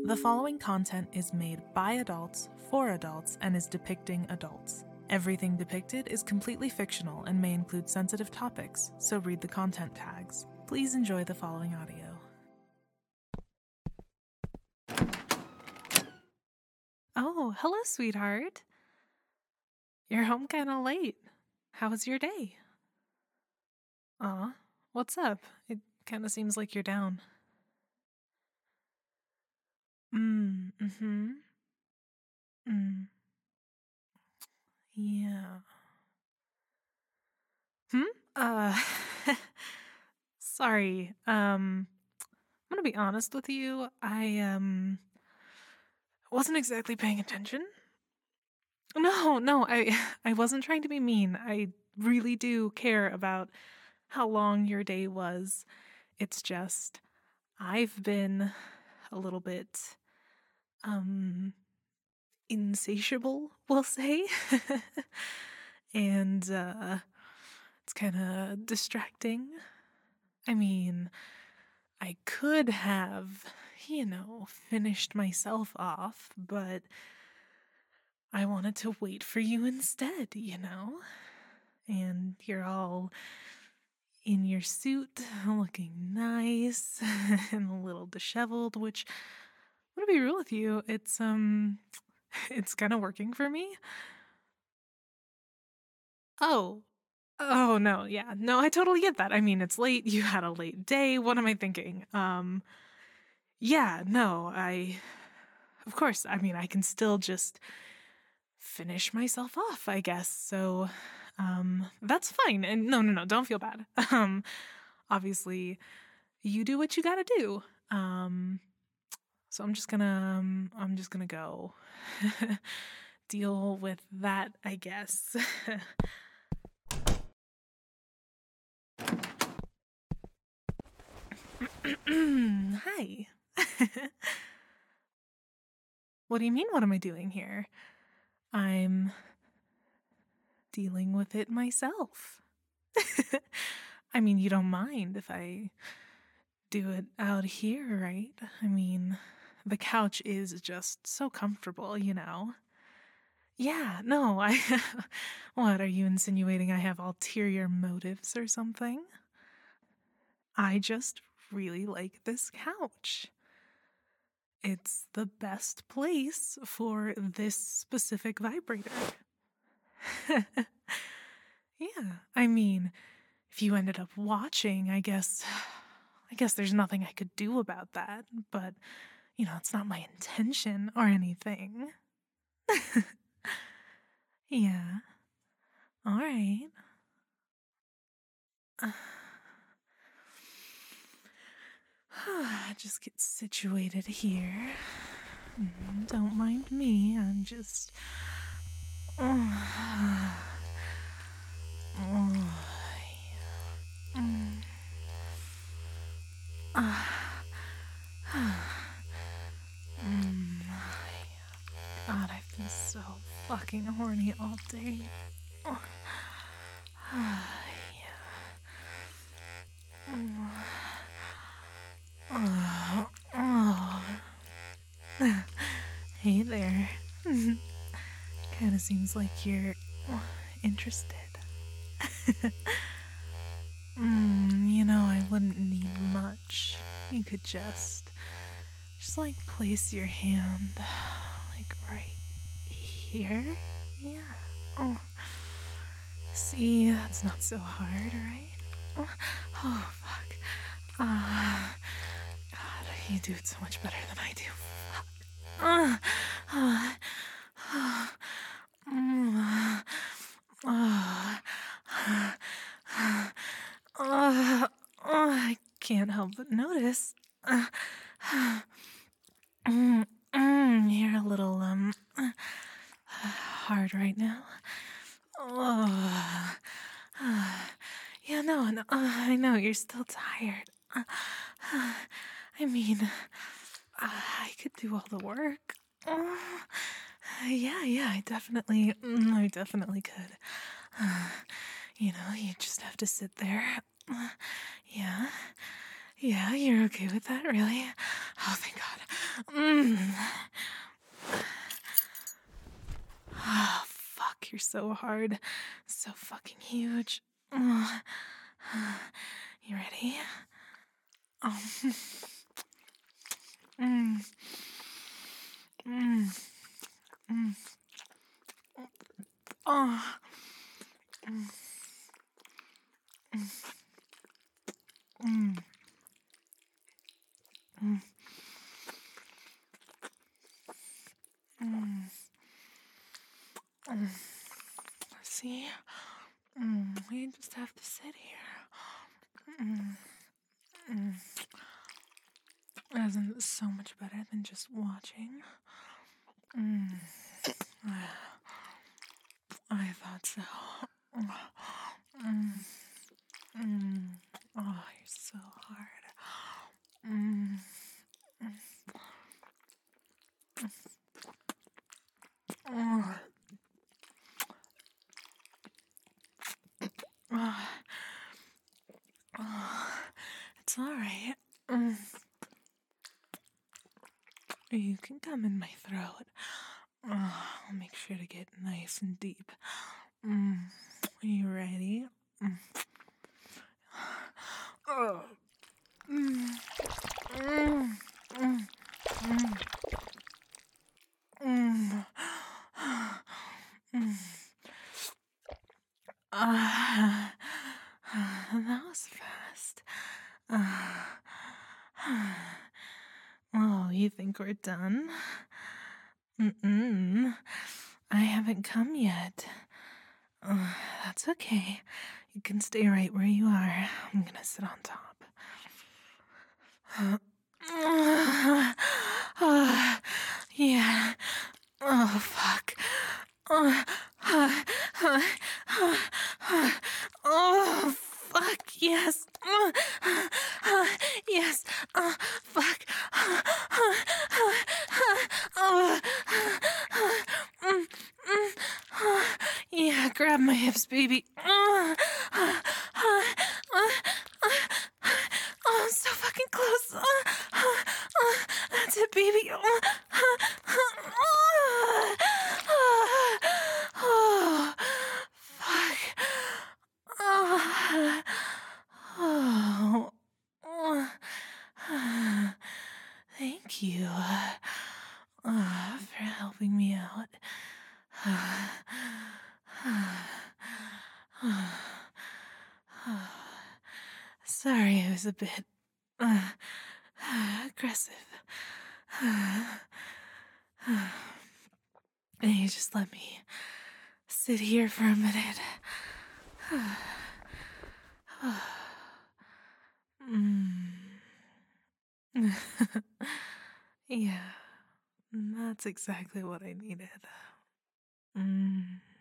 The following content is made by adults, for adults, and is depicting adults. Everything depicted is completely fictional and may include sensitive topics, so read the content tags. Please enjoy the following audio. Oh, hello, sweetheart. You're home kinda late. How was your day? Aw, what's up? It kinda seems like you're down. Mm-hmm. Mm, yeah. Hmm? Uh, sorry. I'm gonna be honest with you. I wasn't exactly paying attention. No, I wasn't trying to be mean. I really do care about how long your day was. It's just I've been a little bit insatiable, we'll say. And it's kind of distracting. I mean, I could have, finished myself off, but I wanted to wait for you instead. And you're all in your suit, looking nice and a little disheveled, which, I'm gonna be real with you, it's it's kind of working for me. Oh. Oh no, yeah. No, I totally get that. I mean, it's late. You had a late day. What am I thinking? Yeah, no, of course, I mean, I can still just finish myself off, I guess. So, that's fine. And no, don't feel bad. Obviously, you do what you gotta do. Um, so I'm just gonna go deal with that, I guess. Hi. What do you mean, what am I doing here? I'm dealing with it myself. I mean, you don't mind if I do it out here, right? I mean, the couch is just so comfortable. Yeah, no, I. What, are you insinuating I have ulterior motives or something? I just really like this couch. It's the best place for this specific vibrator. Yeah, I mean, if you ended up watching, I guess there's nothing I could do about that, but it's not my intention or anything. Yeah. All right. Just get situated here. Don't mind me. I'm just. God, I've been so fucking horny all day. Hey there. Kinda seems like you're interested. I wouldn't need much. You could just like place your hand like right here. Yeah. Oh. See, that's not so hard, right? Oh, fuck. God, you do it so much better than I do. Fuck. I can't help but notice. You're a little, hard right now. Oh. Yeah, no, I know, you're still tired. I mean, I could do all the work. Yeah, I definitely could. You just have to sit there. Yeah, you're okay with that, really? Oh, thank God. Oh, fuck, you're so hard. So fucking huge. Ugh. You ready? Oh. Mm. Mm. Mm. Oh. Mm. Mm. Mm. Mm. Mm. See? We just have to sit here. Mm. Isn't it so much better than just watching? Mm. I thought so. Mm. Mm. Oh, you're so hard. Mm. Oh. Oh. Oh. It's all right. You can come in my throat. I'll make sure to get nice and deep. Are you ready? Oh. Mm. Mm. Mm. Mm. Mm. Mm. That was fast. Oh, you think we're done? Mm-mm. I haven't come yet. That's okay. You can stay right where you are. I'm gonna sit on top. Yeah. Oh, fuck. Oh, fuck, yes. Yes. Fuck. Yeah, grab my hips, baby. Oh, I'm so fucking close. That's it, baby. Oh, fuck. Oh, thank you for helping me out. Sorry, I was a bit aggressive. You just let me sit here for a minute. Yeah, that's exactly what I needed. Mm.